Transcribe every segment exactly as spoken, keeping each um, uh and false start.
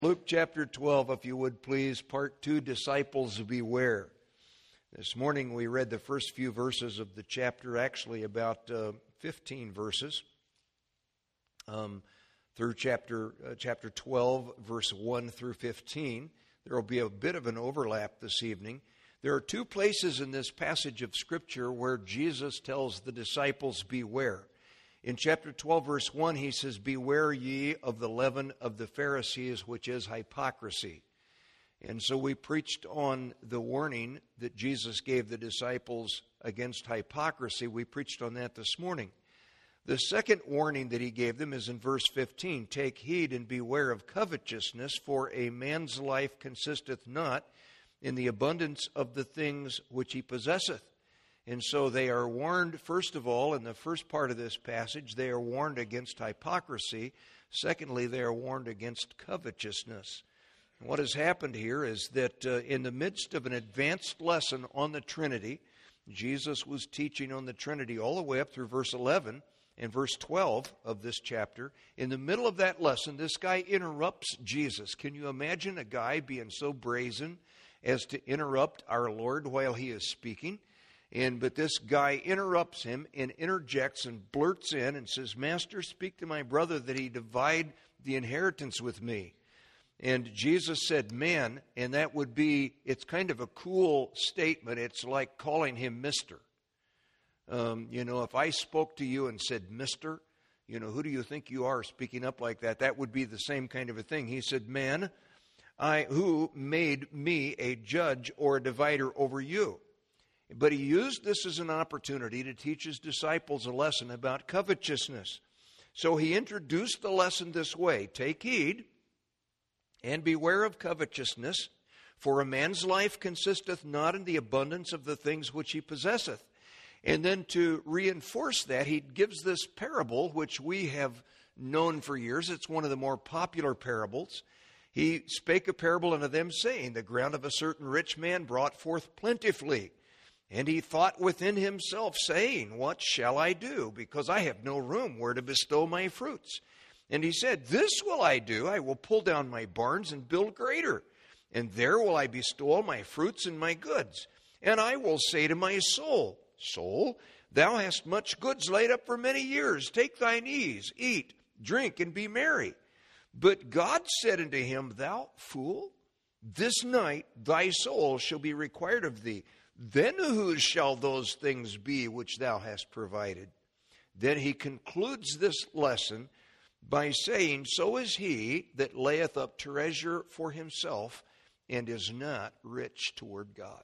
Luke chapter twelve, if you would please, part two, Disciples Beware. This morning we read the first few verses of the chapter, actually about uh, fifteen verses, um, through chapter uh, chapter twelve, verse one through fifteen. There will be a bit of an overlap this evening. There are two places in this passage of Scripture where Jesus tells the disciples, beware. In chapter twelve, verse one, he says, beware ye of the leaven of the Pharisees, which is hypocrisy. And so we preached on the warning that Jesus gave the disciples against hypocrisy. We preached on that this morning. The second warning that he gave them is in verse fifteen. Take heed and beware of covetousness, for a man's life consisteth not in the abundance of the things which he possesseth. And so they are warned, first of all, in the first part of this passage, they are warned against hypocrisy. Secondly, they are warned against covetousness. And what has happened here is that uh, in the midst of an advanced lesson on the Trinity, Jesus was teaching on the Trinity all the way up through verse eleven and verse twelve of this chapter. In the middle of that lesson, this guy interrupts Jesus. Can you imagine a guy being so brazen as to interrupt our Lord while he is speaking? And but this guy interrupts him and interjects and blurts in and says, Master, speak to my brother that he divide the inheritance with me. And Jesus said, man, and that would be, it's kind of a cool statement. It's like calling him mister. Um, you know, if I spoke to you and said, mister, you know, who do you think you are speaking up like that? That would be the same kind of a thing. He said, man, I who made me a judge or a divider over you? But he used this as an opportunity to teach his disciples a lesson about covetousness. So he introduced the lesson this way. Take heed and beware of covetousness, for a man's life consisteth not in the abundance of the things which he possesseth. And then to reinforce that, he gives this parable, which we have known for years. It's one of the more popular parables. He spake a parable unto them, saying, the ground of a certain rich man brought forth plentifully. And he thought within himself, saying, what shall I do? Because I have no room where to bestow my fruits. And he said, this will I do. I will pull down my barns and build greater. And there will I bestow all my fruits and my goods. And I will say to my soul, soul, thou hast much goods laid up for many years. Take thine ease, eat, drink, and be merry. But God said unto him, thou fool, this night thy soul shall be required of thee. Then whose shall those things be which thou hast provided? Then he concludes this lesson by saying, so is he that layeth up treasure for himself and is not rich toward God.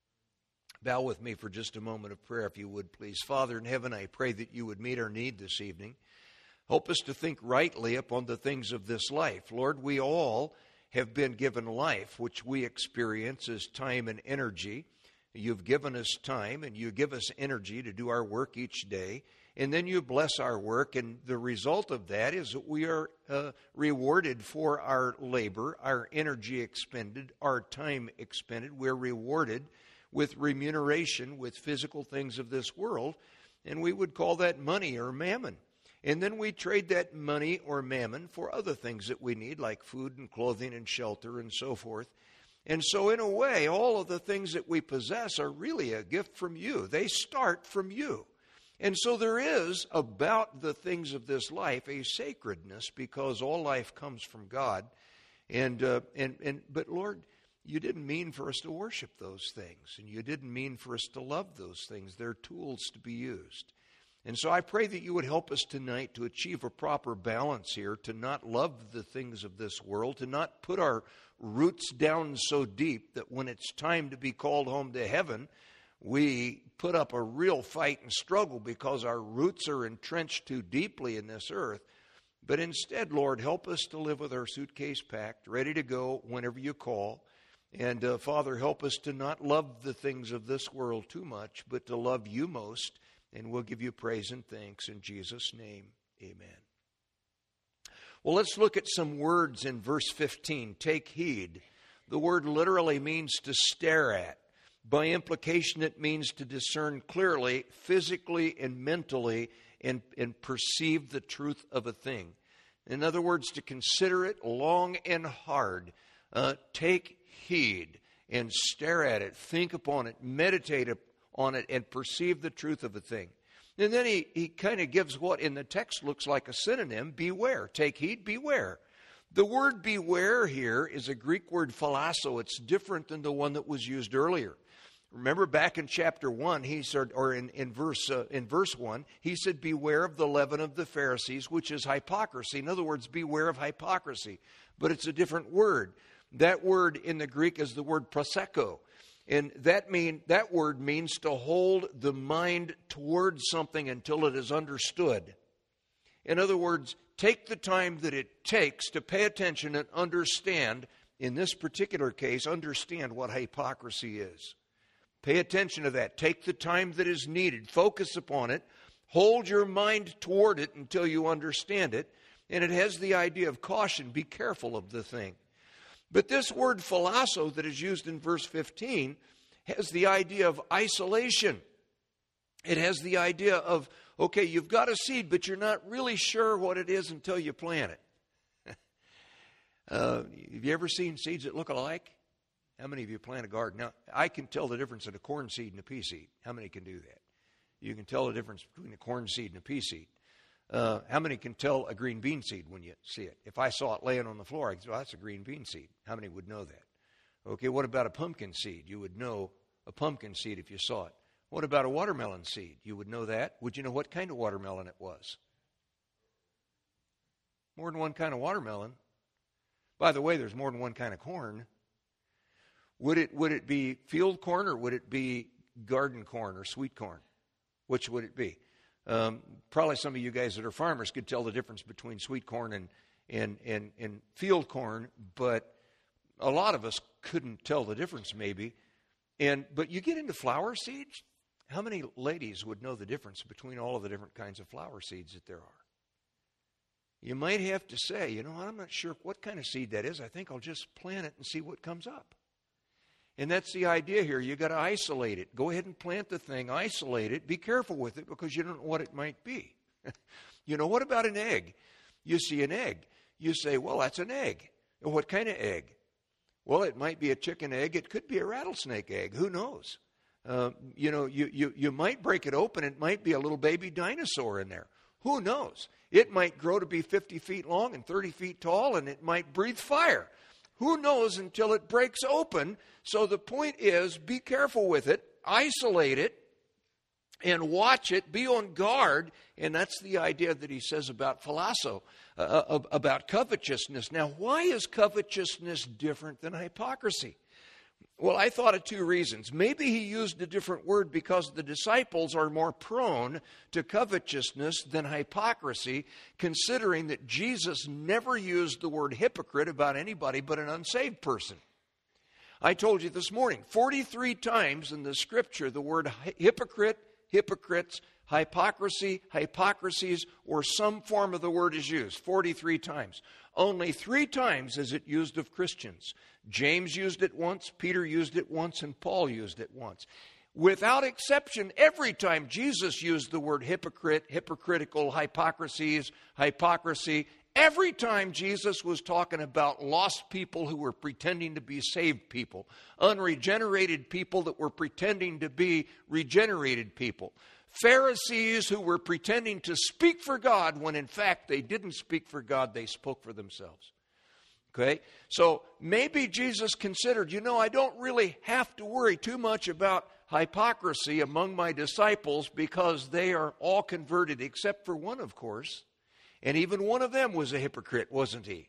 Bow with me for just a moment of prayer, if you would, please. Father in heaven, I pray that you would meet our need this evening. Help us to think rightly upon the things of this life. Lord, we all have been given life, which we experience as time and energy. You've given us time and you give us energy to do our work each day. And then you bless our work. And the result of that is that we are uh, rewarded for our labor, our energy expended, our time expended. We're rewarded with remuneration, with physical things of this world. And we would call that money or mammon. And then we trade that money or mammon for other things that we need, like food and clothing and shelter and so forth. And so in a way, all of the things that we possess are really a gift from you. They start from you. And so there is about the things of this life a sacredness, because all life comes from God. And uh, and and but Lord, you didn't mean for us to worship those things, and you didn't mean for us to love those things. They're tools to be used. And so I pray that you would help us tonight to achieve a proper balance here, to not love the things of this world, to not put our roots down so deep that when it's time to be called home to heaven, we put up a real fight and struggle because our roots are entrenched too deeply in this earth. But instead, Lord, help us to live with our suitcase packed, ready to go whenever you call. And uh, Father, help us to not love the things of this world too much, but to love you most. And we'll give you praise and thanks in Jesus' name. Amen. Well, let's look at some words in verse fifteen. Take heed. The word literally means to stare at. By implication, it means to discern clearly, physically and mentally, and, and perceive the truth of a thing. In other words, to consider it long and hard. Uh, take heed and stare at it, think upon it, meditate on it, and perceive the truth of a thing. And then he, he kind of gives what in the text looks like a synonym, beware. Take heed, beware. The word beware here is a Greek word phalasso. It's different than the one that was used earlier. Remember back in chapter one, he said, or in, in verse uh, in verse one, he said, beware of the leaven of the Pharisees, which is hypocrisy. In other words, beware of hypocrisy. But it's a different word. That word in the Greek is the word proseko. And that mean that word means to hold the mind towards something until it is understood. In other words, take the time that it takes to pay attention and understand, in this particular case, understand what hypocrisy is. Pay attention to that. Take the time that is needed. Focus upon it. Hold your mind toward it until you understand it. And it has the idea of caution. Be careful of the thing. But this word phalasso that is used in verse fifteen has the idea of isolation. It has the idea of, okay, you've got a seed, but you're not really sure what it is until you plant it. uh, have you ever seen seeds that look alike? How many of you plant a garden? Now, I can tell the difference in a corn seed and a pea seed. How many can do that? You can tell the difference between a corn seed and a pea seed. Uh, how many can tell a green bean seed when you see it? If I saw it laying on the floor, I'd say, well, that's a green bean seed. How many would know that? Okay, what about a pumpkin seed? You would know a pumpkin seed if you saw it. What about a watermelon seed? You would know that. Would you know what kind of watermelon it was? More than one kind of watermelon. By the way, there's more than one kind of corn. Would it would it be field corn or would it be garden corn or sweet corn? Which would it be? Um, probably some of you guys that are farmers could tell the difference between sweet corn and, and, and, and field corn, but a lot of us couldn't tell the difference maybe. And but you get into flower seeds, how many ladies would know the difference between all of the different kinds of flower seeds that there are? You might have to say, you know, I'm not sure what kind of seed that is. I think I'll just plant it and see what comes up. And that's the idea here. You've got to isolate it. Go ahead and plant the thing. Isolate it. Be careful with it because you don't know what it might be. You know, what about an egg? You see an egg. You say, well, that's an egg. Well, what kind of egg? Well, it might be a chicken egg. It could be a rattlesnake egg. Who knows? Uh, you know, you, you, you might break it open. It might be a little baby dinosaur in there. Who knows? It might grow to be fifty feet long and thirty feet tall, and it might breathe fire. Who knows until it breaks open? So the point is, be careful with it, isolate it, and watch it, be on guard. And that's the idea that he says about phalasso, uh, about covetousness. Now, why is covetousness different than hypocrisy? Well, I thought of two reasons. Maybe he used a different word because the disciples are more prone to covetousness than hypocrisy, considering that Jesus never used the word hypocrite about anybody but an unsaved person. I told you this morning, forty-three times in the scripture, the word hypocrite, hypocrites, hypocrisy, hypocrisies, or some form of the word is used, forty-three times. Only three times is it used of Christians. James used it once, Peter used it once, and Paul used it once. Without exception, every time Jesus used the word hypocrite, hypocritical, hypocrisies, hypocrisy, every time Jesus was talking about lost people who were pretending to be saved people, unregenerated people that were pretending to be regenerated people, Pharisees who were pretending to speak for God when in fact they didn't speak for God, they spoke for themselves. Okay, so maybe Jesus considered, you know, I don't really have to worry too much about hypocrisy among my disciples because they are all converted except for one, of course. And even one of them was a hypocrite, wasn't he?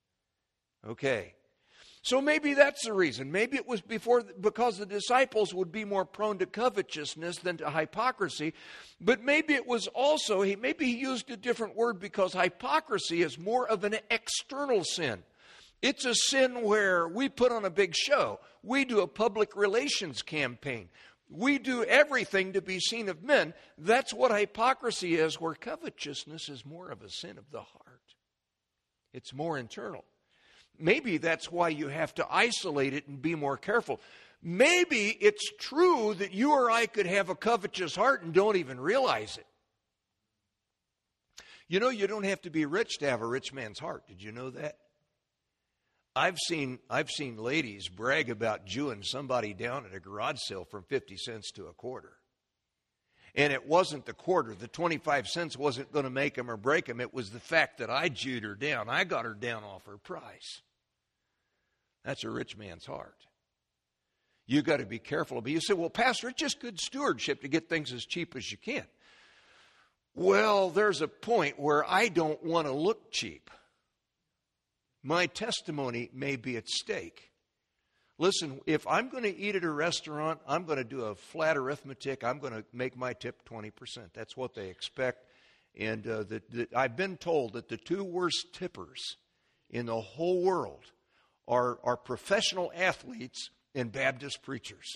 Okay. So maybe that's the reason. Maybe it was before because the disciples would be more prone to covetousness than to hypocrisy. But maybe it was also, he maybe he used a different word because hypocrisy is more of an external sin. It's a sin where we put on a big show. We do a public relations campaign. We do everything to be seen of men. That's what hypocrisy is, where covetousness is more of a sin of the heart. It's more internal. Maybe that's why you have to isolate it and be more careful. Maybe it's true that you or I could have a covetous heart and don't even realize it. You know, you don't have to be rich to have a rich man's heart. Did you know that? I've seen I've seen ladies brag about Jewing somebody down at a garage sale from fifty cents to a quarter. And it wasn't the quarter. The twenty-five cents wasn't going to make them or break them. It was the fact that I Jewed her down. I got her down off her price. That's a rich man's heart. You got to be careful. But you say, well, Pastor, it's just good stewardship to get things as cheap as you can. Well, there's a point where I don't want to look cheap. My testimony may be at stake. Listen, if I'm going to eat at a restaurant, I'm going to do a flat arithmetic. I'm going to make my tip twenty percent. That's what they expect. And uh, the, the, I've been told that the two worst tippers in the whole world are, are professional athletes and Baptist preachers.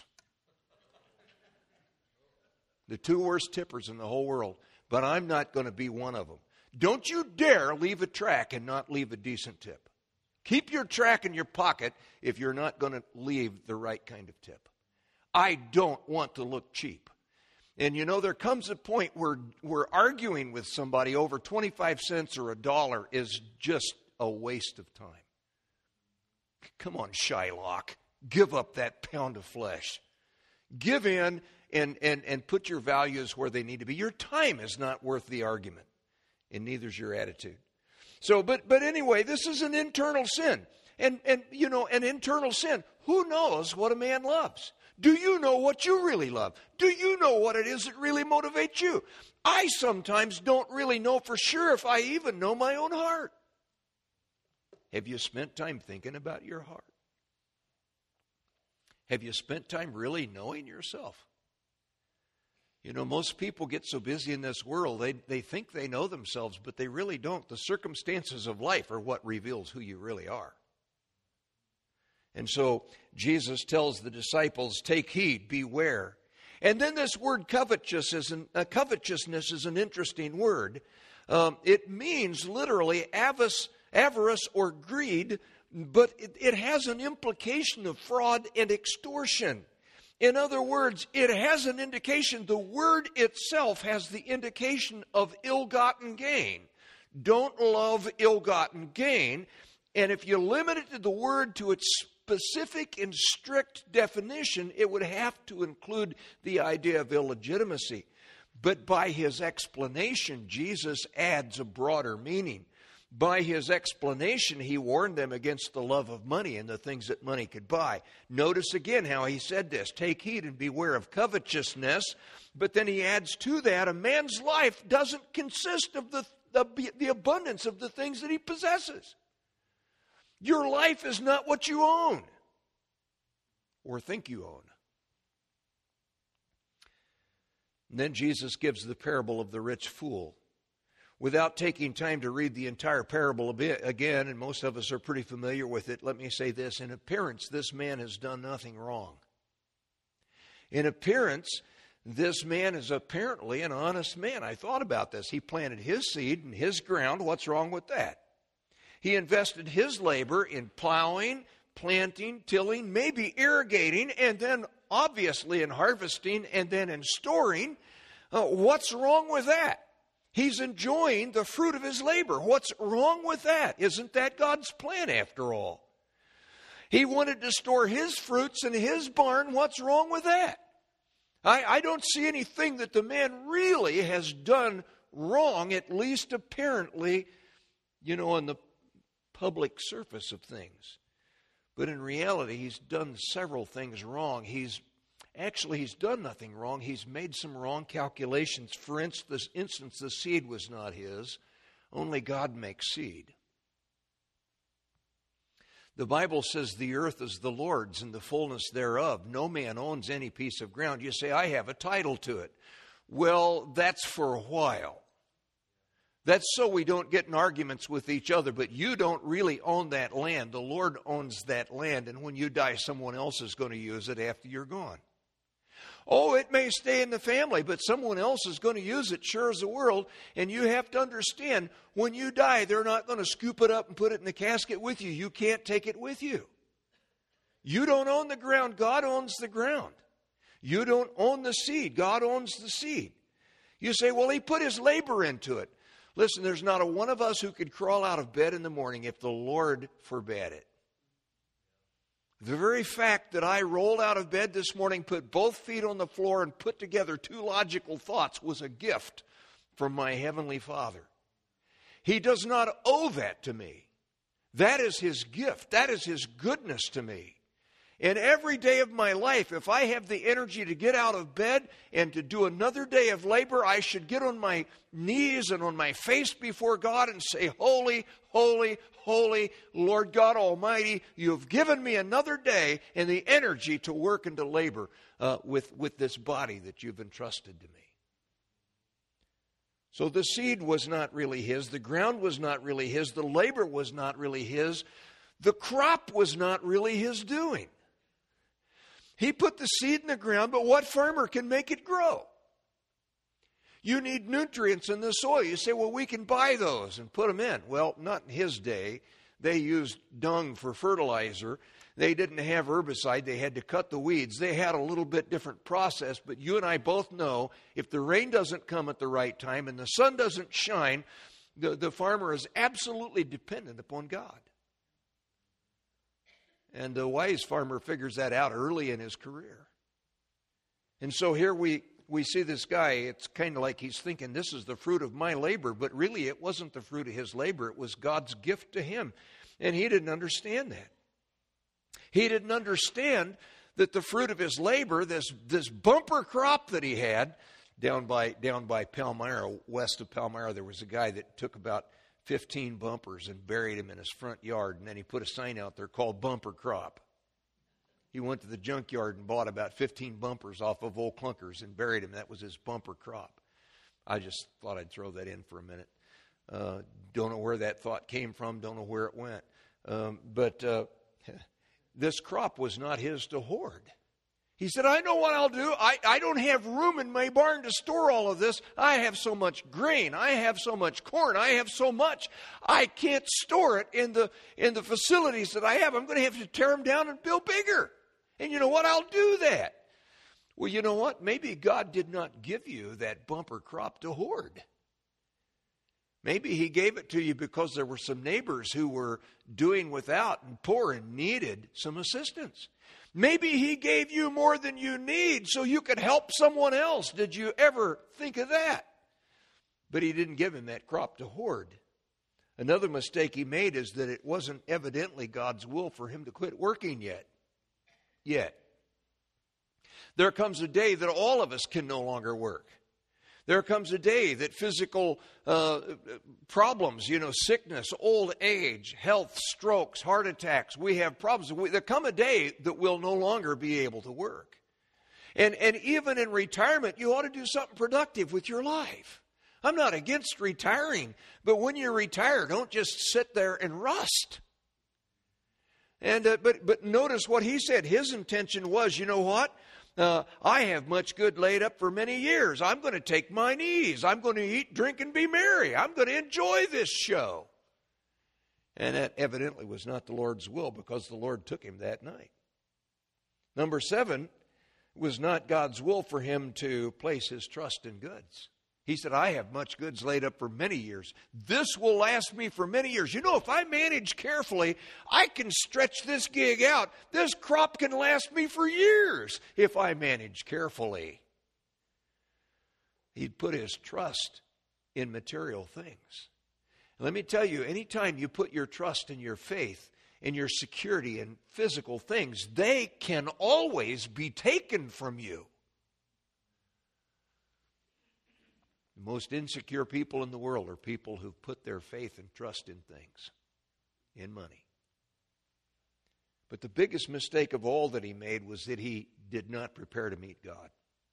The two worst tippers in the whole world. But I'm not going to be one of them. Don't you dare leave a track and not leave a decent tip. Keep your track in your pocket if you're not going to leave the right kind of tip. I don't want to look cheap. And you know, there comes a point where, where arguing with somebody over twenty-five cents or a dollar is just a waste of time. Come on, Shylock. Give up that pound of flesh. Give in and, and, and put your values where they need to be. Your time is not worth the argument, and neither is your attitude. So, but but anyway, this is an internal sin. And, and, you know, an internal sin. Who knows what a man loves? Do you know what you really love? Do you know what it is that really motivates you? I sometimes don't really know for sure if I even know my own heart. Have you spent time thinking about your heart? Have you spent time really knowing yourself? You know, most people get so busy in this world, they, they think they know themselves, but they really don't. The circumstances of life are what reveals who you really are. And so Jesus tells the disciples, take heed, beware. And then this word covetous is an, uh, covetousness is an interesting word. Um, it means literally avarice, avarice or greed, but it, it has an implication of fraud and extortion. In other words, it has an indication, the word itself has the indication of ill-gotten gain. Don't love ill-gotten gain. And if you limit it to the word to its specific and strict definition, it would have to include the idea of illegitimacy. But by his explanation, Jesus adds a broader meaning. By his explanation, he warned them against the love of money and the things that money could buy. Notice again how he said this, take heed and beware of covetousness. But then he adds to that, a man's life doesn't consist of the, the, the abundance of the things that he possesses. Your life is not what you own or think you own. And then Jesus gives the parable of the rich fool. Without taking time to read the entire parable a bit again, and most of us are pretty familiar with it, let me say this. In appearance, this man has done nothing wrong. In appearance, this man is apparently an honest man. I thought about this. He planted his seed in his ground. What's wrong with that? He invested his labor in plowing, planting, tilling, maybe irrigating, and then obviously in harvesting, and then in storing. Uh, what's wrong with that? He's enjoying the fruit of his labor. What's wrong with that? Isn't that God's plan after all? He wanted to store his fruits in his barn. What's wrong with that? I, I don't see anything that the man really has done wrong, at least apparently, you know, on the public surface of things. But in reality, he's done several things wrong. He's Actually, he's done nothing wrong. He's made some wrong calculations. For instance, instance, the seed was not his. Only God makes seed. The Bible says the earth is the Lord's and the fullness thereof. No man owns any piece of ground. You say, I have a title to it. Well, that's for a while. That's so we don't get in arguments with each other, but you don't really own that land. The Lord owns that land, and when you die, someone else is going to use it after you're gone. Oh, it may stay in the family, but someone else is going to use it, sure as the world. And you have to understand, when you die, they're not going to scoop it up and put it in the casket with you. You can't take it with you. You don't own the ground. God owns the ground. You don't own the seed. God owns the seed. You say, well, he put his labor into it. Listen, there's not a one of us who could crawl out of bed in the morning if the Lord forbade it. The very fact that I rolled out of bed this morning, put both feet on the floor, and put together two logical thoughts was a gift from my Heavenly Father. He does not owe that to me. That is His gift. That is His goodness to me. And every day of my life, if I have the energy to get out of bed and to do another day of labor, I should get on my knees and on my face before God and say, holy, holy, holy, Lord God Almighty, you have given me another day and the energy to work and to labor uh, with, with this body that you've entrusted to me. So the seed was not really his. The ground was not really his. The labor was not really his. The crop was not really his doing. He put the seed in the ground, but what farmer can make it grow? You need nutrients in the soil. You say, well, we can buy those and put them in. Well, not in his day. They used dung for fertilizer. They didn't have herbicide. They had to cut the weeds. They had a little bit different process, but you and I both know if the rain doesn't come at the right time and the sun doesn't shine, the, the farmer is absolutely dependent upon God. And the wise farmer figures that out early in his career. And so here we, we see this guy, it's kind of like he's thinking, this is the fruit of my labor, but really it wasn't the fruit of his labor, it was God's gift to him. And he didn't understand that. He didn't understand that the fruit of his labor, this, this bumper crop that he had, down by, down by Palmyra, west of Palmyra, there was a guy that took about fifteen bumpers and buried him in his front yard, and then he put a sign out there called Bumper Crop. He went to the junkyard and bought about fifteen bumpers off of old clunkers and buried him. That was his bumper crop. I just thought I'd throw that in for a minute. Uh, don't know where that thought came from. Don't know where it went. Um, but uh, this crop was not his to hoard. He said, I know what I'll do. I, I don't have room in my barn to store all of this. I have so much grain. I have so much corn. I have so much. I can't store it in the in the facilities that I have. I'm going to have to tear them down and build bigger. And you know what? I'll do that. Well, you know what? Maybe God did not give you that bumper crop to hoard. Maybe He gave it to you because there were some neighbors who were doing without and poor and needed some assistance. Maybe He gave you more than you need so you could help someone else. Did you ever think of that? But He didn't give him that crop to hoard. Another mistake he made is that it wasn't evidently God's will for him to quit working yet. Yet. There comes a day that all of us can no longer work. There comes a day that physical uh, problems, you know, sickness, old age, health, strokes, heart attacks, we have problems. We, there come a day that we'll no longer be able to work. And, and even in retirement, you ought to do something productive with your life. I'm not against retiring, but when you retire, don't just sit there and rust. And uh, but but notice what he said. His intention was, you know what? Uh, I have much good laid up for many years. I'm going to take mine ease. I'm going to eat, drink, and be merry. I'm going to enjoy this show. And that evidently was not the Lord's will because the Lord took him that night. Number seven, it was not God's will for him to place his trust in goods. He said, I have much goods laid up for many years. This will last me for many years. You know, if I manage carefully, I can stretch this gig out. This crop can last me for years if I manage carefully. He'd put his trust in material things. Let me tell you, anytime you put your trust in your faith, in your security in physical things, they can always be taken from you. The most insecure people in the world are people who've put their faith and trust in things, in money. But the biggest mistake of all that he made was that he did not prepare to meet God.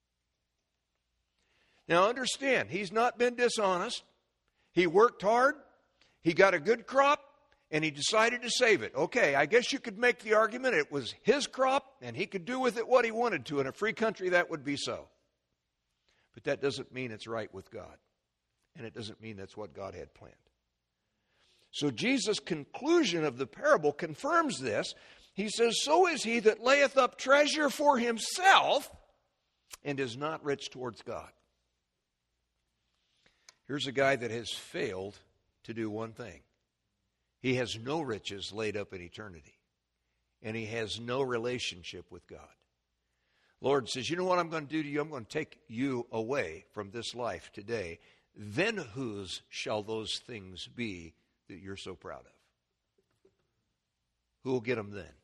Now understand, he's not been dishonest. He worked hard. He got a good crop, and he decided to save it. Okay, I guess you could make the argument it was his crop, and he could do with it what he wanted to. In a free country, that would be so. But that doesn't mean it's right with God. And it doesn't mean that's what God had planned. So Jesus' conclusion of the parable confirms this. He says, so is he that layeth up treasure for himself and is not rich towards God. Here's a guy that has failed to do one thing. He has no riches laid up in eternity. And he has no relationship with God. Lord says, you know what I'm going to do to you? I'm going to take you away from this life today. Then whose shall those things be that you're so proud of? Who will get them then?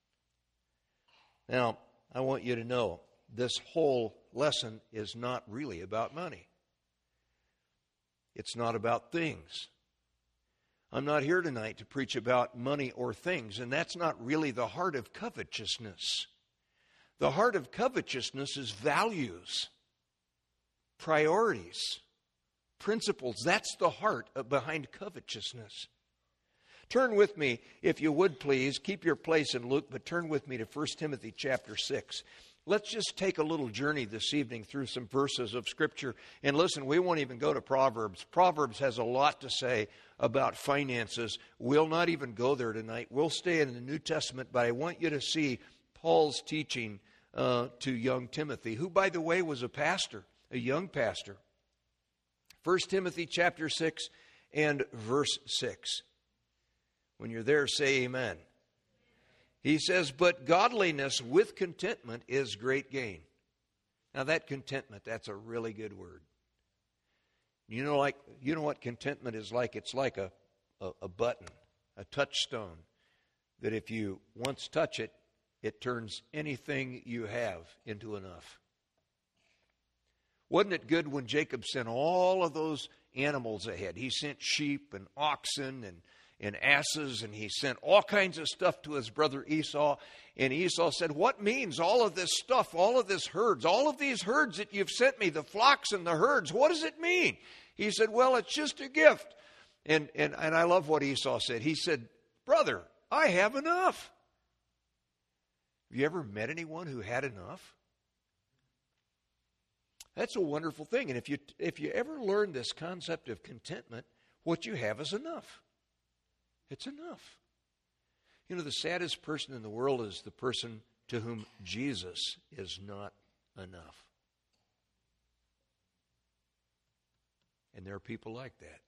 Now, I want you to know, this whole lesson is not really about money. It's not about things. I'm not here tonight to preach about money or things, and that's not really the heart of covetousness. The heart of covetousness is values, priorities, principles. That's the heart behind covetousness. Turn with me, if you would please, keep your place in Luke, but turn with me to First Timothy chapter six. Let's just take a little journey this evening through some verses of Scripture. And listen, we won't even go to Proverbs. Proverbs has a lot to say about finances. We'll not even go there tonight. We'll stay in the New Testament, but I want you to see Paul's teaching uh, to young Timothy, who, by the way, was a pastor, a young pastor. First Timothy chapter six and verse six. When you're there, say amen. He says, but godliness with contentment is great gain. Now that contentment, that's a really good word. You know, like you know what contentment is like? It's like a, a, a button, a touchstone, that if you once touch it, it turns anything you have into enough. Wasn't it good when Jacob sent all of those animals ahead? He sent sheep and oxen and and asses, and he sent all kinds of stuff to his brother Esau. And Esau said, what means all of this stuff, all of this herds, all of these herds that you've sent me, the flocks and the herds, what does it mean? He said, well, it's just a gift. And, and, and I love what Esau said. He said, brother, I have enough. Have you ever met anyone who had enough? That's a wonderful thing. And if you, if you ever learn this concept of contentment, what you have is enough. It's enough. You know, the saddest person in the world is the person to whom Jesus is not enough. And there are people like that.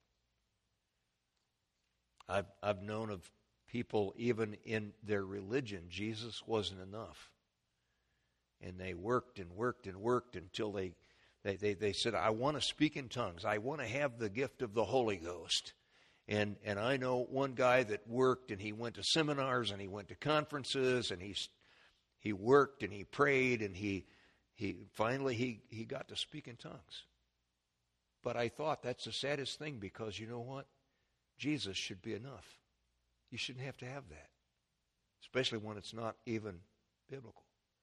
I've, I've known of people, even in their religion, Jesus wasn't enough. And they worked and worked and worked until they, they, they, they said, I want to speak in tongues. I want to have the gift of the Holy Ghost. And and I know one guy that worked, and he went to seminars, and he went to conferences, and he he worked, and he prayed, and he he finally he, he got to speak in tongues. But I thought that's the saddest thing, because you know what? Jesus should be enough. You shouldn't have to have that, especially when it's not even biblical.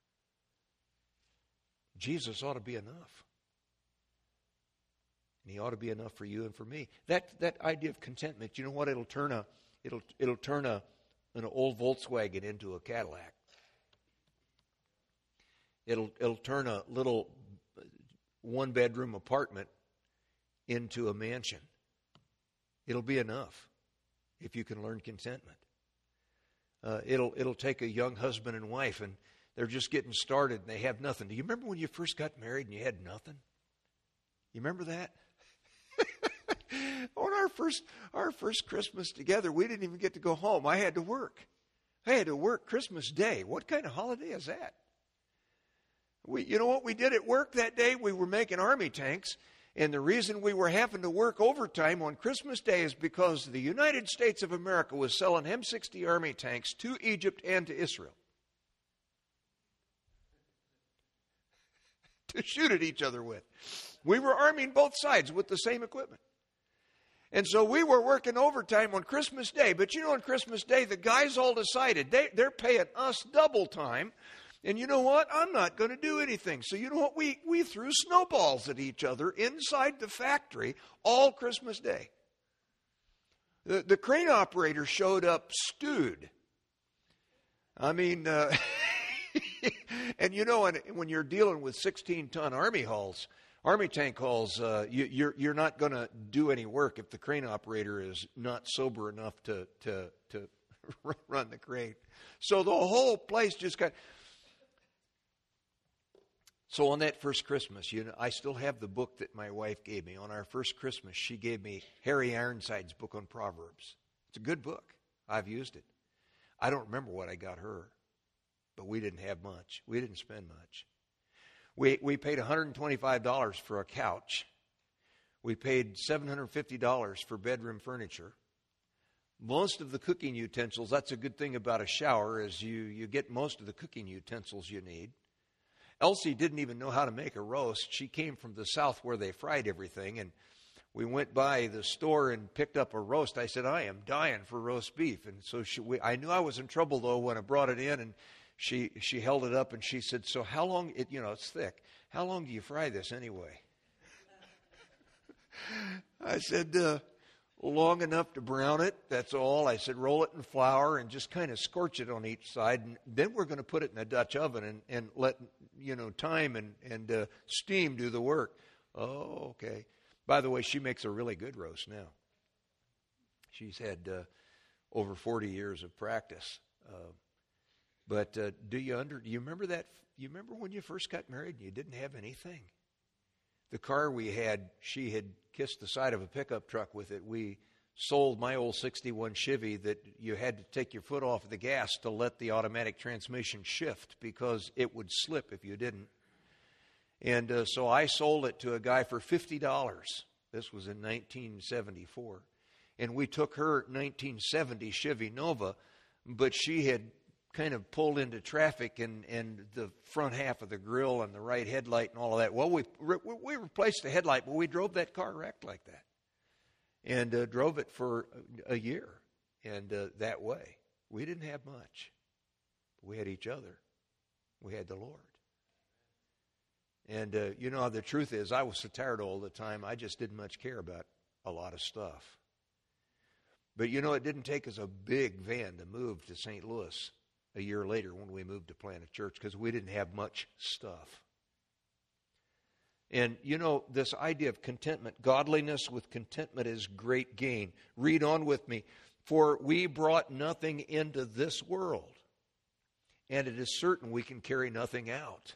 Jesus ought to be enough. And he ought to be enough for you and for me. That that idea of contentment, you know what? It'll turn a it'll it'll turn a an old Volkswagen into a Cadillac. It'll it'll turn a little one bedroom apartment into a mansion. It'll be enough if you can learn contentment. Uh, it'll it'll take a young husband and wife, and they're just getting started and they have nothing. Do you remember when you first got married and you had nothing? You remember that? On our first our first Christmas together, we didn't even get to go home. I had to work. I had to work Christmas Day. What kind of holiday is that? We, you know what we did at work that day? We were making army tanks, and the reason we were having to work overtime on Christmas Day is because the United States of America was selling M sixty army tanks to Egypt and to Israel to shoot at each other with. We were arming both sides with the same equipment. And so we were working overtime on Christmas Day. But you know, on Christmas Day, the guys all decided they, they're paying us double time. And you know what? I'm not going to do anything. So you know what? We, we threw snowballs at each other inside the factory all Christmas Day. The, the crane operator showed up stewed. I mean, uh, and you know, when, when you're dealing with sixteen-ton army hulls, Army tank hulls, uh, you, you're you're not going to do any work if the crane operator is not sober enough to to to run the crane. So the whole place just got. So on that first Christmas, you know, I still have the book that my wife gave me. On our first Christmas, she gave me Harry Ironside's book on Proverbs. It's a good book. I've used it. I don't remember what I got her, but we didn't have much. We didn't spend much. We we paid one hundred twenty-five dollars for a couch. We paid seven hundred fifty dollars for bedroom furniture. Most of the cooking utensils, that's a good thing about a shower, is you, you get most of the cooking utensils you need. Elsie didn't even know how to make a roast. She came from the South where they fried everything, and we went by the store and picked up a roast. I said, I am dying for roast beef. And so she, we, I knew I was in trouble, though, when I brought it in, and she she held it up, and she said, so how long, it, you know, it's thick. How long do you fry this anyway? I said, uh, long enough to brown it, that's all. I said, roll it in flour and just kind of scorch it on each side. And then we're going to put it in a Dutch oven and, and let, you know, time and, and uh, steam do the work. Oh, okay. By the way, she makes a really good roast now. She's had uh, over forty years of practice. Uh, but uh, do you under, do you remember that? You remember when you first got married and you didn't have anything? The car we had, she had kissed the side of a pickup truck with it. We sold my old sixty-one Chevy that you had to take your foot off the gas to let the automatic transmission shift because it would slip if you didn't. And uh, so I sold it to a guy for fifty dollars. This was in nineteen seventy-four. And we took her nineteen seventy Chevy Nova, but she had kind of pulled into traffic and, and the front half of the grill and the right headlight and all of that. Well, we we replaced the headlight, but we drove that car wrecked like that. And uh, drove it for a year. And uh, that way, we didn't have much. We had each other. We had the Lord. And, uh, you know, the truth is, I was so tired all the time, I just didn't much care about a lot of stuff. But, you know, it didn't take us a big van to move to Saint Louis a year later when we moved to plant a church because we didn't have much stuff. And, you know, this idea of contentment, godliness with contentment is great gain. Read on with me. For we brought nothing into this world, and it is certain we can carry nothing out.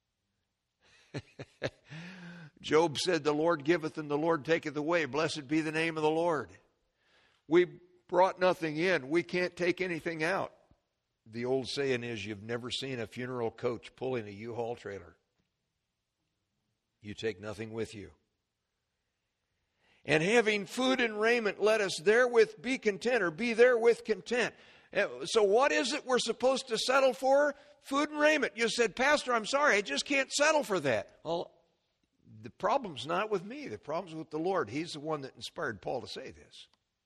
Job said, the Lord giveth and the Lord taketh away. Blessed be the name of the Lord. We brought nothing in. We can't take anything out. The old saying is, you've never seen a funeral coach pulling a U-Haul trailer. You take nothing with you. And having food and raiment, let us therewith be content, or be therewith content. So what is it we're supposed to settle for? Food and raiment. You said, Pastor, I'm sorry, I just can't settle for that. Well, the problem's not with me. The problem's with the Lord. He's the one that inspired Paul to say this.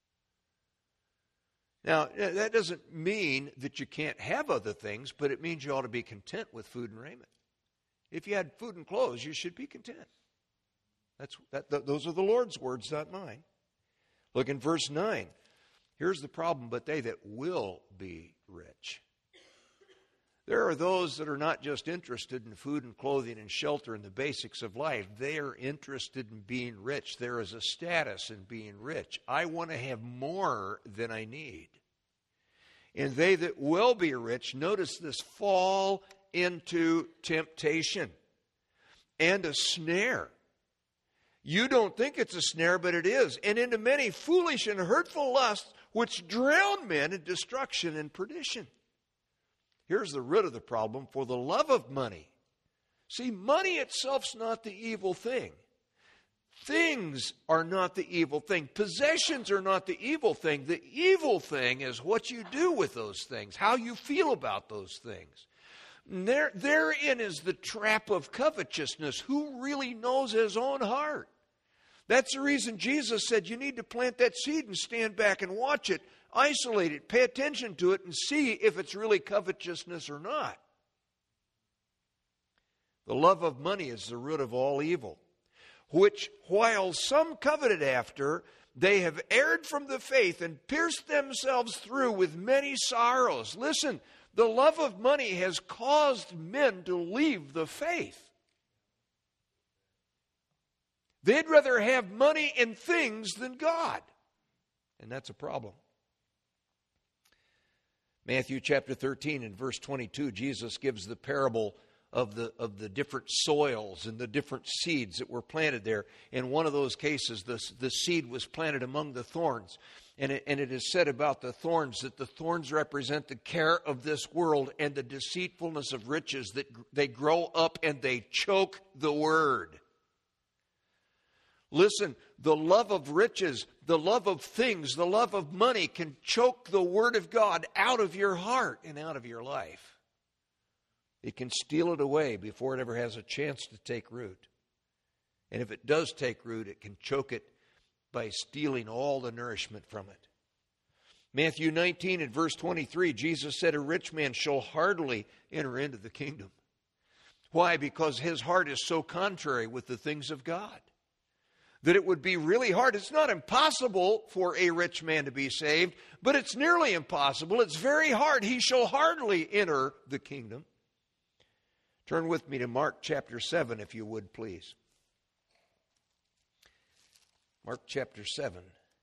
Now, that doesn't mean that you can't have other things, but it means you ought to be content with food and raiment. If you had food and clothes, you should be content. That's that, th- those are the Lord's words, not mine. Look in verse nine. Here's the problem, but they that will be rich. There are those that are not just interested in food and clothing and shelter and the basics of life. They are interested in being rich. There is a status in being rich. I want to have more than I need. And they that will be rich, notice this, fall into temptation and a snare. You don't think it's a snare, but it is. And into many foolish and hurtful lusts, which drown men in destruction and perdition. Here's the root of the problem: for the love of money. See, money itself's not the evil thing. Things are not the evil thing. Possessions are not the evil thing. The evil thing is what you do with those things, how you feel about those things. There, therein is the trap of covetousness. Who really knows his own heart? That's the reason Jesus said you need to plant that seed and stand back and watch it. Isolate it, pay attention to it, and see if it's really covetousness or not. The love of money is the root of all evil, which while some coveted after, they have erred from the faith and pierced themselves through with many sorrows. Listen, the love of money has caused men to leave the faith. They'd rather have money and things than God. And that's a problem. Matthew chapter thirteen and verse twenty-two, Jesus gives the parable of the of the different soils and the different seeds that were planted there. In one of those cases, the, the seed was planted among the thorns. And it, and it is said about the thorns that the thorns represent the care of this world and the deceitfulness of riches, that they grow up and they choke the word. Listen, the love of riches, the love of things, the love of money can choke the word of God out of your heart and out of your life. It can steal it away before it ever has a chance to take root. And if it does take root, it can choke it by stealing all the nourishment from it. Matthew nineteen and verse twenty-three, Jesus said, a rich man shall hardly enter into the kingdom. Why? Because his heart is so contrary with the things of God that it would be really hard. It's not impossible for a rich man to be saved, but it's nearly impossible. It's very hard. He shall hardly enter the kingdom. Turn with me to Mark chapter seven, if you would, please. Mark chapter seven.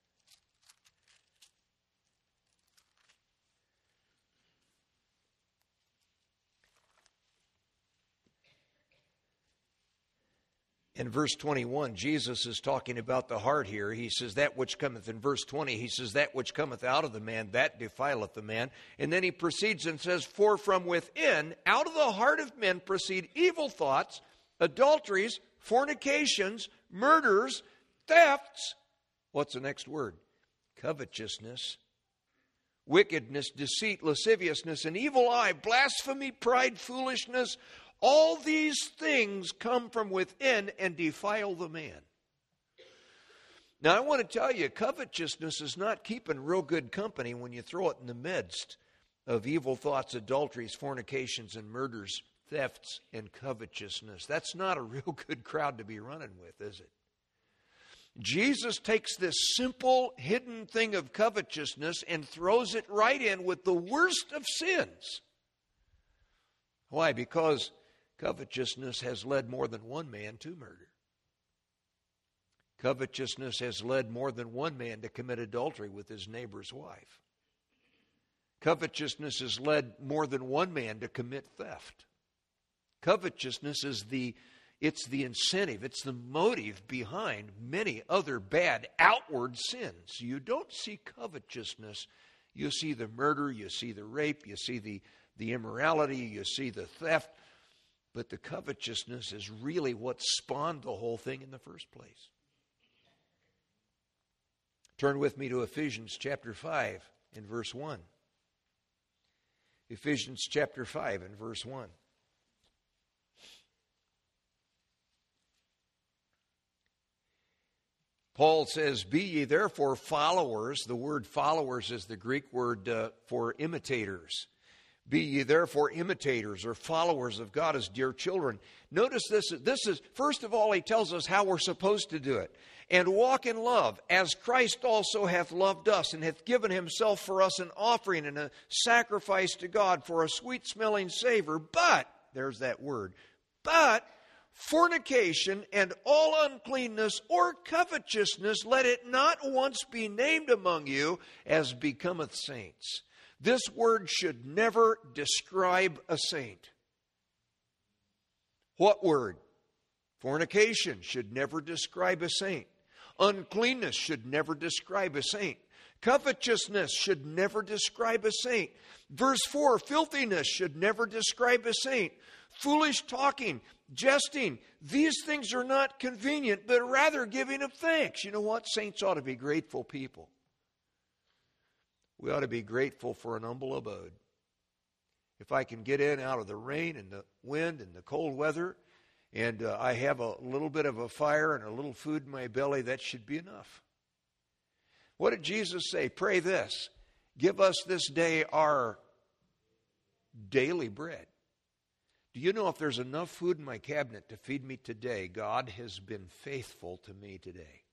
In verse twenty-one, Jesus is talking about the heart here. He says, that which cometh, in verse twenty, he says, that which cometh out of the man, that defileth the man. And then he proceeds and says, for from within, out of the heart of men proceed evil thoughts, adulteries, fornications, murders, thefts. What's the next word? Covetousness, wickedness, deceit, lasciviousness, an evil eye, blasphemy, pride, foolishness. All these things come from within and defile the man. Now, I want to tell you, covetousness is not keeping real good company when you throw it in the midst of evil thoughts, adulteries, fornications, and murders, thefts, and covetousness. That's not a real good crowd to be running with, is it? Jesus takes this simple, hidden thing of covetousness and throws it right in with the worst of sins. Why? Because covetousness has led more than one man to murder. Covetousness has led more than one man to commit adultery with his neighbor's wife. Covetousness has led more than one man to commit theft. Covetousness is the It's the incentive, it's the motive behind many other bad outward sins. You don't see covetousness. You see the murder, you see the rape, you see the, the immorality, you see the theft. But the covetousness is really what spawned the whole thing in the first place. Turn with me to Ephesians chapter five and verse one. Ephesians chapter five and verse one. Paul says, be ye therefore followers. The word followers is the Greek word uh, for imitators. Be ye therefore imitators or followers of God as dear children. Notice this. This is, first of all, he tells us how we're supposed to do it. And walk in love, as Christ also hath loved us, and hath given himself for us an offering and a sacrifice to God for a sweet-smelling savor. But, there's that word, but fornication and all uncleanness or covetousness, let it not once be named among you as becometh saints. This word should never describe a saint. What word? Fornication should never describe a saint. Uncleanness should never describe a saint. Covetousness should never describe a saint. Verse four, filthiness should never describe a saint. Foolish talking, jesting, these things are not convenient, but rather giving of thanks. You know what? Saints ought to be grateful people. We ought to be grateful for an humble abode. If I can get in out of the rain and the wind and the cold weather, and uh, I have a little bit of a fire and a little food in my belly, that should be enough. What did Jesus say? Pray this, give us this day our daily bread. Do you know if there's enough food in my cabinet to feed me today, God has been faithful to me today.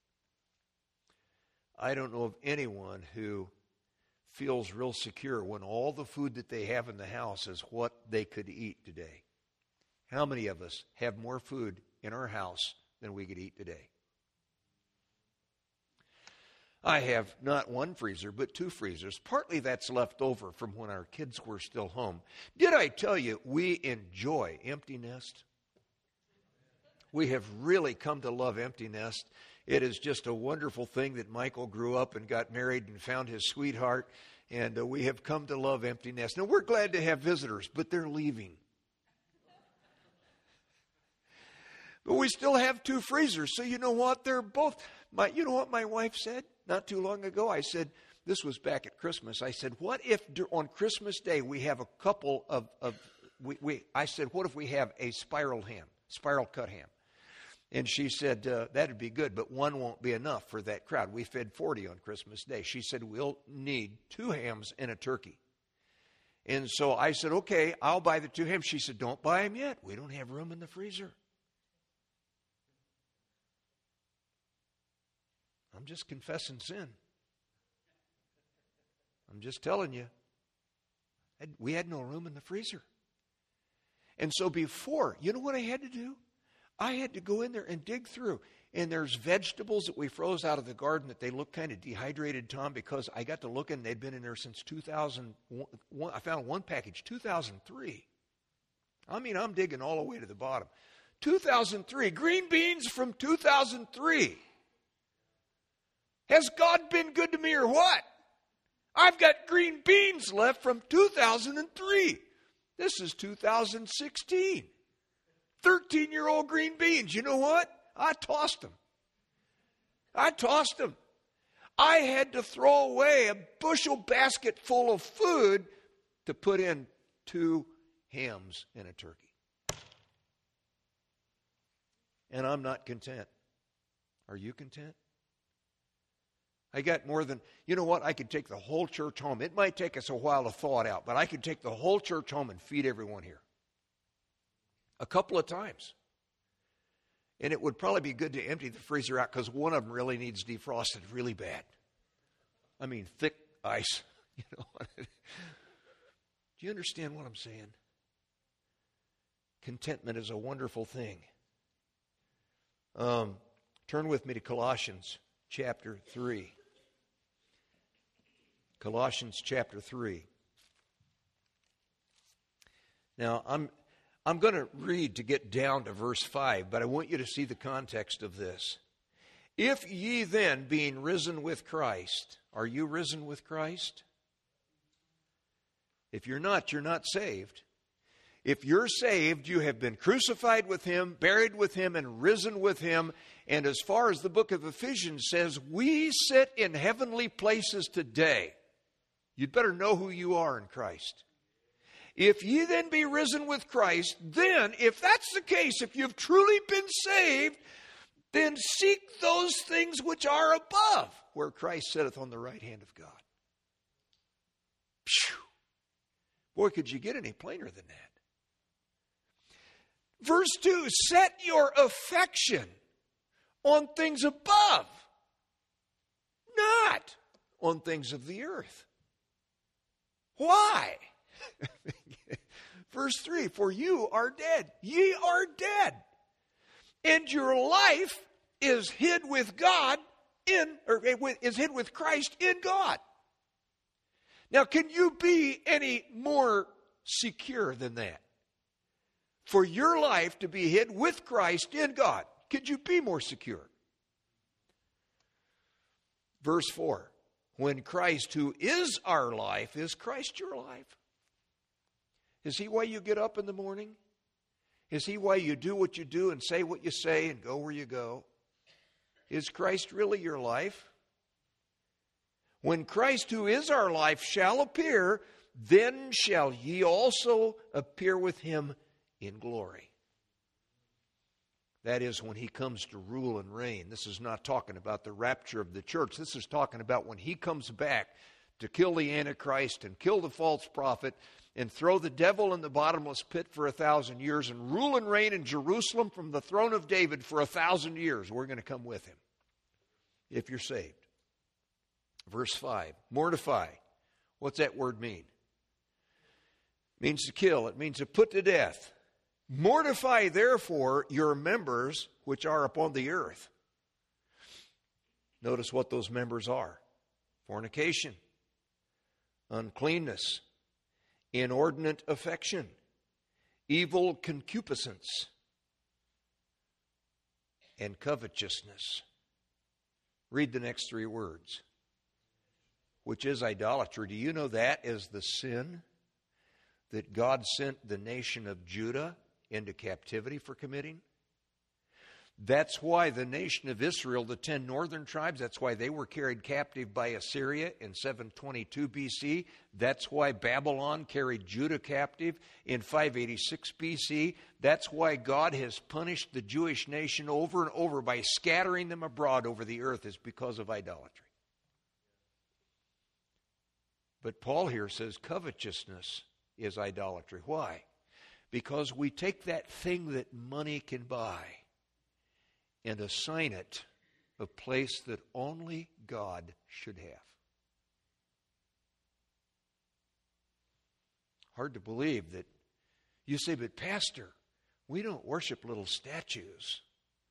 I don't know of anyone who feels real secure when all the food that they have in the house is what they could eat today. How many of us have more food in our house than we could eat today? I have not one freezer, but two freezers. Partly that's left over from when our kids were still home. Did I tell you we enjoy empty nest? We have really come to love empty nest. It is just a wonderful thing that Michael grew up and got married and found his sweetheart. And uh, we have come to love empty nest. Now, we're glad to have visitors, but they're leaving. But we still have two freezers. So you know what? They're both. My, you know what my wife said not too long ago? I said, this was back at Christmas. I said, what if on Christmas Day we have a couple of, of we, we, I said, what if we have a spiral ham, spiral cut ham? And she said, uh, that'd be good, but one won't be enough for that crowd. We fed forty on Christmas Day. She said, we'll need two hams and a turkey. And so I said, okay, I'll buy the two hams. She said, don't buy them yet. We don't have room in the freezer. I'm just confessing sin. I'm just telling you. We had no room in the freezer. And so before, you know what I had to do? I had to go in there and dig through. And there's vegetables that we froze out of the garden that they look kind of dehydrated, Tom, because I got to look and they'd been in there since two thousand one. I found one package, two thousand three. I mean, I'm digging all the way to the bottom. two thousand three, green beans from two thousand three. Has God been good to me or what? I've got green beans left from two thousand three. This is two thousand sixteen. thirteen-year-old green beans. You know what? I tossed them. I tossed them. I had to throw away a bushel basket full of food to put in two hams and a turkey. And I'm not content. Are you content? I got more than, you know what? I could take the whole church home. It might take us a while to thaw it out, but I could take the whole church home and feed everyone here. A couple of times. And it would probably be good to empty the freezer out because one of them really needs defrosted really bad. I mean, thick ice. You know. Do you understand what I'm saying? Contentment is a wonderful thing. Um, turn with me to Colossians chapter three. Colossians chapter three. Now, I'm I'm going to read to get down to verse five, but I want you to see the context of this. If ye then, being risen with Christ, are you risen with Christ? If you're not, you're not saved. If you're saved, you have been crucified with Him, buried with Him, and risen with Him. And as far as the book of Ephesians says, we sit in heavenly places today. You'd better know who you are in Christ. If ye then be risen with Christ, then, if that's the case, if you've truly been saved, then seek those things which are above, where Christ sitteth on the right hand of God. Phew. Boy, could you get any plainer than that? Verse two, set your affection on things above, not on things of the earth. Why? Verse three, for you are dead. Ye are dead. And your life is hid with God in, or is hid with Christ in God. Now, can you be any more secure than that? For your life to be hid with Christ in God. Could you be more secure? Verse four, when Christ, who is our life, is Christ your life? Is He why you get up in the morning? Is He why you do what you do and say what you say and go where you go? Is Christ really your life? When Christ, who is our life, shall appear, then shall ye also appear with Him in glory. That is when He comes to rule and reign. This is not talking about the rapture of the church. This is talking about when He comes back to kill the Antichrist and kill the false prophet and throw the devil in the bottomless pit for a thousand years and rule and reign in Jerusalem from the throne of David for a thousand years. We're going to come with Him if you're saved. Verse five, mortify. What's that word mean? It means to kill. It means to put to death. Mortify, therefore, your members which are upon the earth. Notice what those members are: fornication, uncleanness, inordinate affection, evil concupiscence, and covetousness. Read the next three words, which is idolatry. Do you know that is the sin that God sent the nation of Judah into captivity for committing? That's why the nation of Israel, the ten northern tribes, that's why they were carried captive by Assyria in seven twenty-two B C. That's why Babylon carried Judah captive in five eighty-six B C. That's why God has punished the Jewish nation over and over by scattering them abroad over the earth, is because of idolatry. But Paul here says covetousness is idolatry. Why? Because we take that thing that money can buy and assign it a place that only God should have. Hard to believe that you say, but Pastor, we don't worship little statues.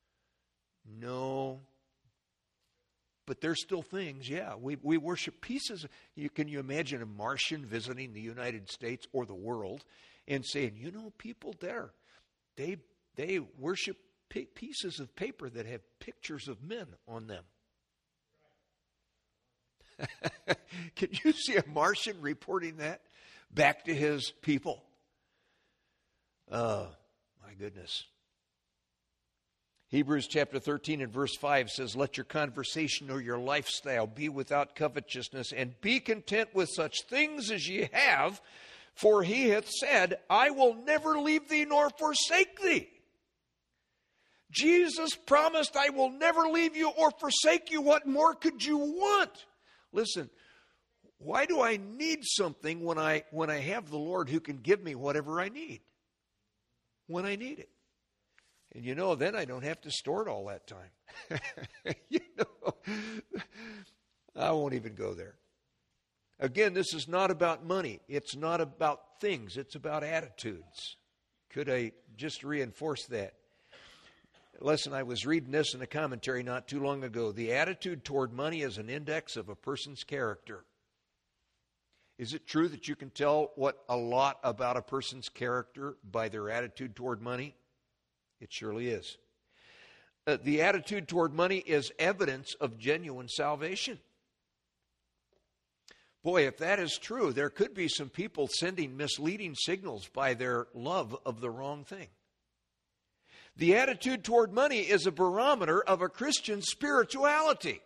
No, but there's still things, yeah. We we worship pieces. You, can you imagine a Martian visiting the United States or the world and saying, you know, people there, they they worship pieces of paper that have pictures of men on them. Can you see a Martian reporting that back to his people? Oh, my goodness. Hebrews chapter thirteen and verse five says, let your conversation or your lifestyle be without covetousness, and be content with such things as ye have, for he hath said, I will never leave thee nor forsake thee. Jesus promised, I will never leave you or forsake you. What more could you want? Listen, why do I need something when I when I have the Lord who can give me whatever I need when I need it? And you know, then I don't have to store it all that time. You know, I won't even go there. Again, this is not about money. It's not about things. It's about attitudes. Could I just reinforce that? Listen, I was reading this in a commentary not too long ago. The attitude toward money is an index of a person's character. Is it true that you can tell what a lot about a person's character by their attitude toward money? It surely is. Uh, the attitude toward money is evidence of genuine salvation. Boy, if that is true, there could be some people sending misleading signals by their love of the wrong thing. The attitude toward money is a barometer of a Christian spirituality.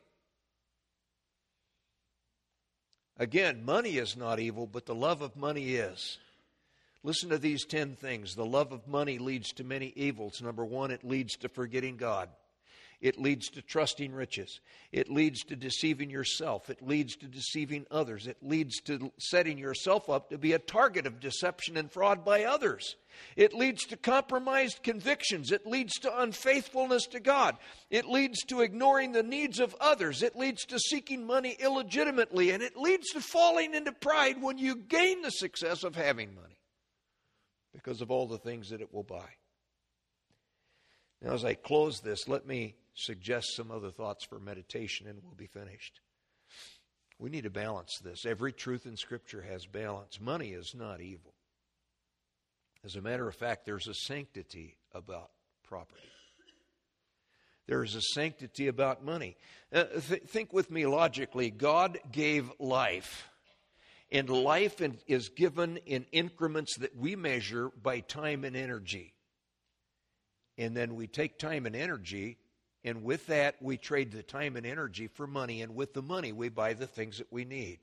Again, money is not evil, but the love of money is. Listen to these ten things. The love of money leads to many evils. Number one, it leads to forgetting God. It leads to trusting riches. It leads to deceiving yourself. It leads to deceiving others. It leads to setting yourself up to be a target of deception and fraud by others. It leads to compromised convictions. It leads to unfaithfulness to God. It leads to ignoring the needs of others. It leads to seeking money illegitimately. And it leads to falling into pride when you gain the success of having money because of all the things that it will buy. Now, as I close this, let me suggest some other thoughts for meditation and we'll be finished. We need to balance this. Every truth in Scripture has balance. Money is not evil. As a matter of fact, there's a sanctity about property. There is a sanctity about money. Uh, th- think with me logically. God gave life, and life is given in increments that we measure by time and energy. And then we take time and energy, and with that we trade the time and energy for money, and with the money we buy the things that we need.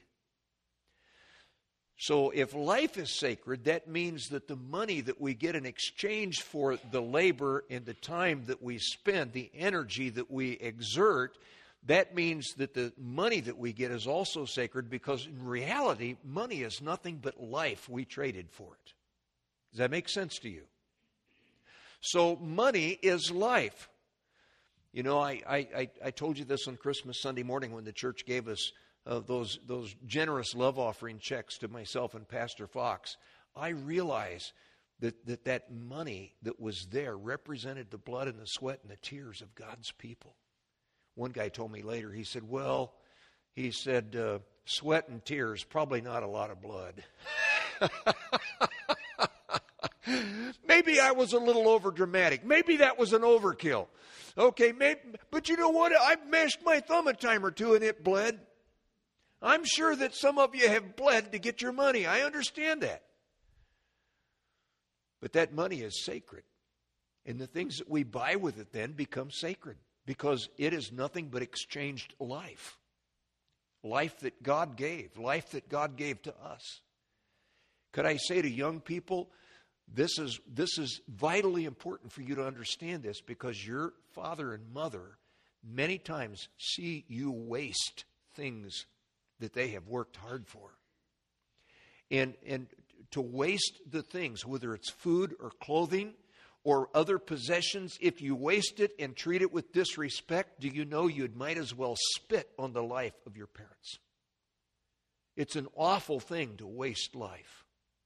So if life is sacred, that means that the money that we get in exchange for the labor and the time that we spend, the energy that we exert, that means that the money that we get is also sacred, because in reality, money is nothing but life we traded for it. Does that make sense to you? So money is life. You know, I, I, I told you this on Christmas Sunday morning when the church gave us uh, those, those generous love offering checks to myself and Pastor Fox. I realize that, that that money that was there represented the blood and the sweat and the tears of God's people. One guy told me later, he said, well, he said, uh, sweat and tears, probably not a lot of blood. Maybe I was a little over dramatic. Maybe that was an overkill. Okay, maybe, but you know what? I've mashed my thumb a time or two and it bled. I'm sure that some of you have bled to get your money. I understand that. But that money is sacred. And the things that we buy with it then become sacred because it is nothing but exchanged life. Life that God gave. Life that God gave to us. Could I say to young people, this is, this is vitally important for you to understand this because your father and mother many times see you waste things that they have worked hard for. And, and to waste the things, whether it's food or clothing or other possessions, if you waste it and treat it with disrespect, do you know you might as well spit on the life of your parents? It's an awful thing to waste life.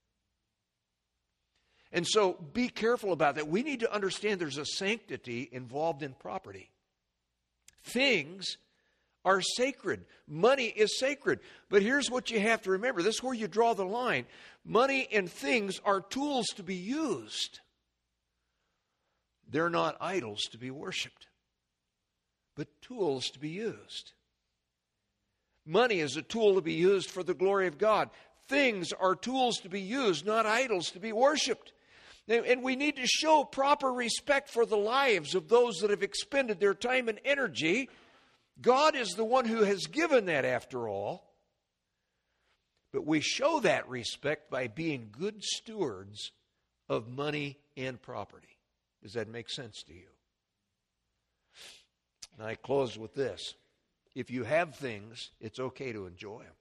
And so be careful about that. We need to understand there's a sanctity involved in property. Things are sacred. Money is sacred. But here's what you have to remember. This is where you draw the line. Money and things are tools to be used. They're not idols to be worshipped, but tools to be used. Money is a tool to be used for the glory of God. Things are tools to be used, not idols to be worshipped. And we need to show proper respect for the lives of those that have expended their time and energy. God is the one who has given that after all. But we show that respect by being good stewards of money and property. Does that make sense to you? And I close with this. If you have things, it's okay to enjoy them.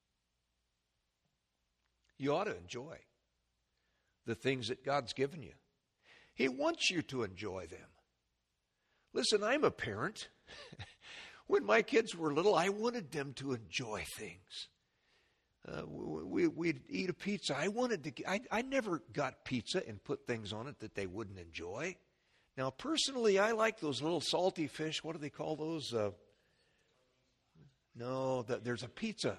You ought to enjoy the things that God's given you. He wants you to enjoy them. Listen, I'm a parent. When my kids were little, I wanted them to enjoy things. Uh, we, we'd eat a pizza. I wanted to. I, I never got pizza and put things on it that they wouldn't enjoy. Now, personally, I like those little salty fish. What do they call those? Uh, no, the, there's a pizza.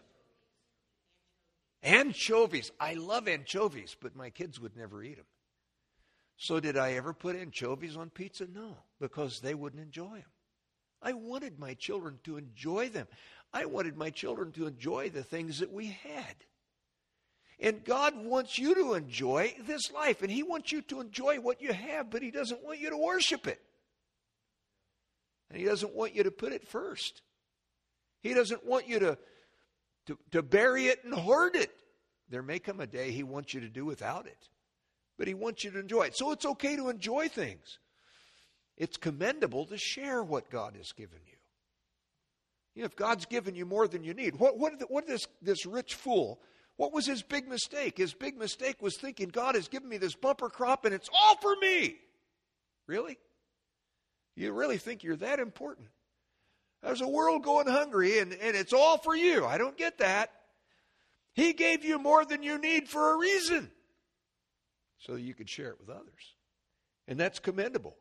Anchovies. I love anchovies, but my kids would never eat them. So did I ever put anchovies on pizza? No, because they wouldn't enjoy them. I wanted my children to enjoy them. I wanted my children to enjoy the things that we had. And God wants you to enjoy this life, and He wants you to enjoy what you have, but He doesn't want you to worship it. And He doesn't want you to put it first. He doesn't want you to, to, to bury it and hoard it. There may come a day He wants you to do without it, but He wants you to enjoy it. So it's okay to enjoy things. It's commendable to share what God has given you. You know, if God's given you more than you need, what what, what this, this rich fool, what was his big mistake? His big mistake was thinking, God has given me this bumper crop and it's all for me. Really? You really think you're that important? There's a world going hungry and, and it's all for you. I don't get that. He gave you more than you need for a reason, so that you could share it with others. And that's commendable.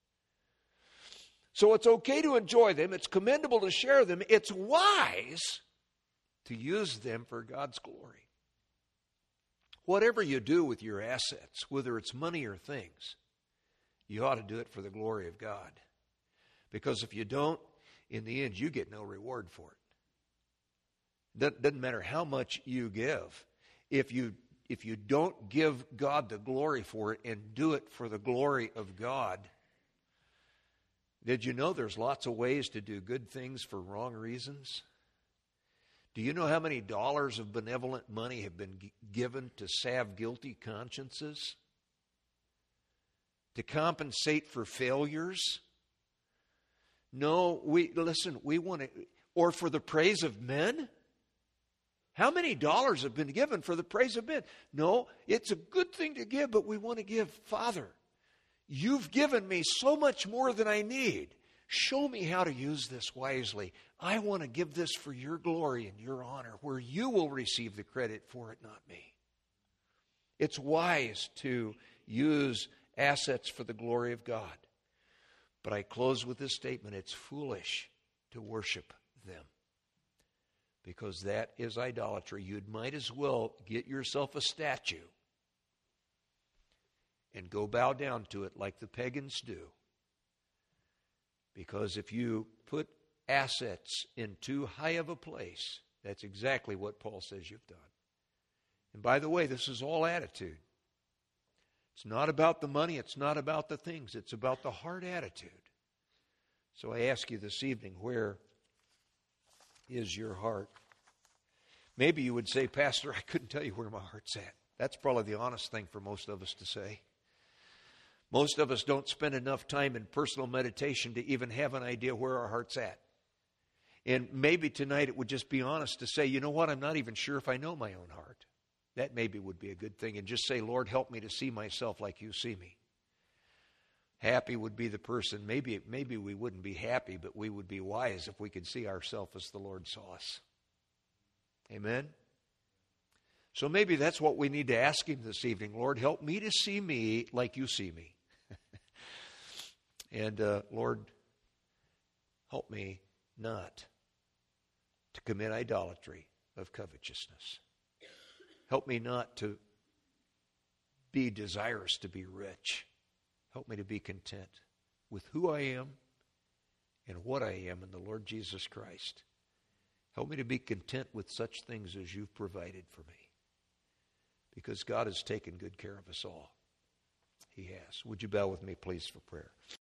So it's okay to enjoy them. It's commendable to share them. It's wise to use them for God's glory. Whatever you do with your assets, whether it's money or things, you ought to do it for the glory of God. Because if you don't, in the end, you get no reward for it. Doesn't matter how much you give. If you, if you don't give God the glory for it and do it for the glory of God, did you know there's lots of ways to do good things for wrong reasons? Do you know how many dollars of benevolent money have been g- given to salve guilty consciences? To compensate for failures? No, we listen, we want to, or for the praise of men? How many dollars have been given for the praise of men? No, it's a good thing to give, but we want to give, Father, you've given me so much more than I need. Show me how to use this wisely. I want to give this for your glory and your honor, where you will receive the credit for it, not me. It's wise to use assets for the glory of God. But I close with this statement. It's foolish to worship them. Because that is idolatry. You might as well get yourself a statue and go bow down to it like the pagans do. Because if you put assets in too high of a place, that's exactly what Paul says you've done. And by the way, this is all attitude. It's not about the money, it's not about the things, it's about the heart attitude. So I ask you this evening, where is your heart? Maybe you would say, Pastor, I couldn't tell you where my heart's at. That's probably the honest thing for most of us to say. Most of us don't spend enough time in personal meditation to even have an idea where our heart's at. And maybe tonight it would just be honest to say, you know what, I'm not even sure if I know my own heart. That maybe would be a good thing. And just say, Lord, help me to see myself like you see me. Happy would be the person. Maybe, maybe we wouldn't be happy, but we would be wise if we could see ourselves as the Lord saw us. Amen? So maybe that's what we need to ask Him this evening. Lord, help me to see me like you see me. And uh, Lord, help me not to commit idolatry of covetousness. Help me not to be desirous to be rich. Help me to be content with who I am and what I am in the Lord Jesus Christ. Help me to be content with such things as you've provided for me. Because God has taken good care of us all. He has. Would you bow with me, please, for prayer?